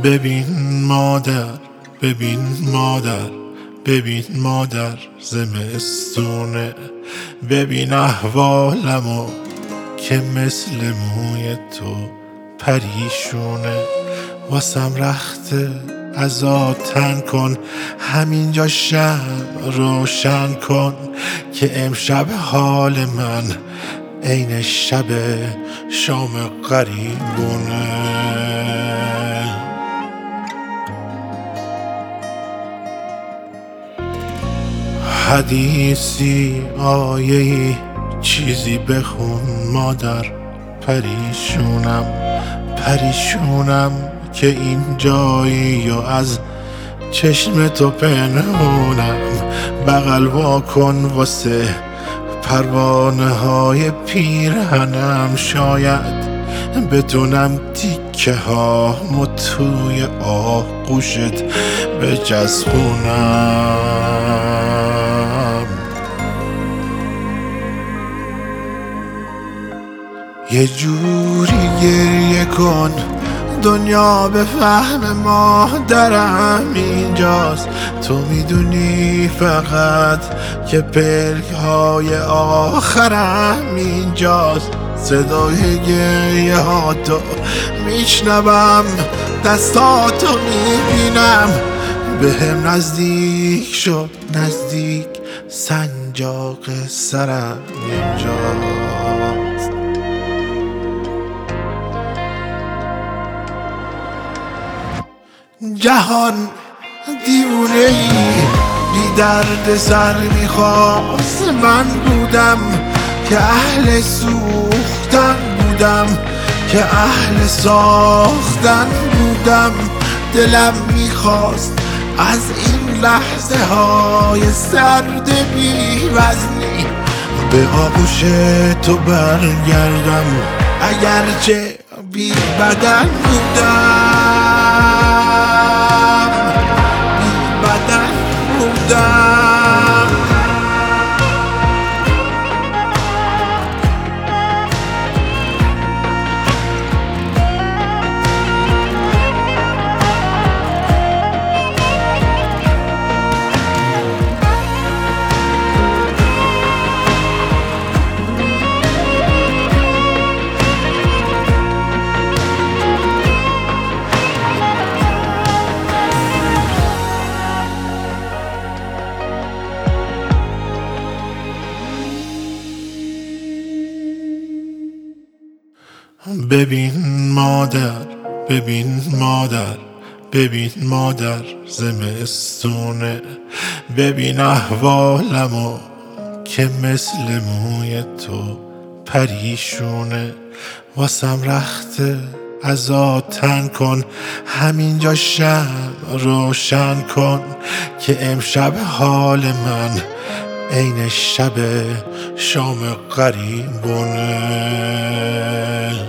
ببین مادر، ببین مادر، ببین مادر زمستونه. ببین احوالمو که مثل موی تو پریشونه. واسم رخته ازا تن کن، همینجا شمع روشن کن که امشب حال من عین شب شام غریبونه. حدیثی آیه‌ای چیزی بخون مادر، پریشونم که این جایی و از چشم تو پنهونم. بغل وا کن واسه پروانه های پیرهنم، شاید بتونم تیکه ها توی آغوشت بچسبونم. یه جوری گریه کن دنیا به فهم مادرم اینجاست. تو میدونی فقط که پلک های آخرم اینجاست. صدای گریه ها تو میشنوم، دستاتو میبینم. به هم نزدیک شو نزدیک، سنجاق سرم اینجاست. جهان دیوونه ای بی درد سر میخواست. من بودم که اهل سوختن بودم، که اهل ساختن بودم. دلم میخواست از این لحظه های سرد بی وزنی به آغوش تو برگردم، اگرچه بی بدن بودم. ببین مادر، ببین مادر، ببین مادر زمستونه. ببین احوالمو که مثل موی تو پریشونه. واسم رخته ازا تن کن، همینجا شمع روشن کن که امشب حال من عین شب شام غریبونه.